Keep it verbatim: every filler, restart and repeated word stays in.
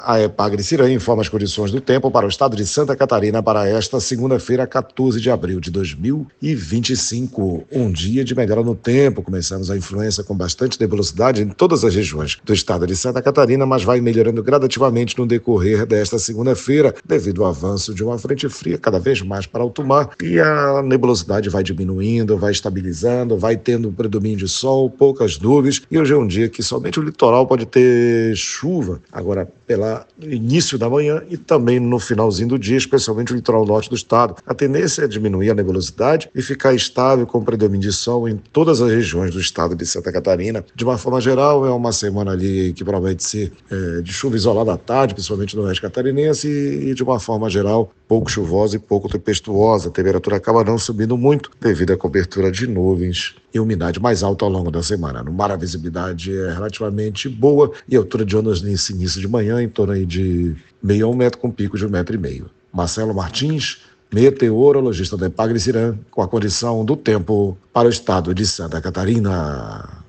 A Epagre-Ciran informa as condições do tempo para o estado de Santa Catarina para esta segunda-feira, quatorze de abril de dois mil e vinte e cinco. Um dia de melhora no tempo. Começamos a influência com bastante nebulosidade em todas as regiões do estado de Santa Catarina, mas vai melhorando gradativamente no decorrer desta segunda-feira, devido ao avanço de uma frente fria cada vez mais para alto mar, e a nebulosidade vai diminuindo, vai estabilizando, vai tendo um predomínio de sol, poucas nuvens, e hoje é um dia que somente o litoral pode ter chuva. Agora, pela início da manhã e também no finalzinho do dia, especialmente o litoral norte do estado. A tendência é diminuir a nebulosidade e ficar estável com predomínio de sol em todas as regiões do estado de Santa Catarina. De uma forma geral, é uma semana ali que promete ser é, de chuva isolada à tarde, principalmente no oeste catarinense, e de uma forma geral, pouco chuvosa e pouco tempestuosa. A temperatura acaba não subindo muito devido à cobertura de nuvens e umidade mais alta ao longo da semana. No mar, a visibilidade é relativamente boa e a altura de ondas nesse início de manhã em torno aí de meio a um metro, com pico de um metro e meio. Marcelo Martins, meteorologista da Epagre-Ciran, com a condição do tempo para o estado de Santa Catarina.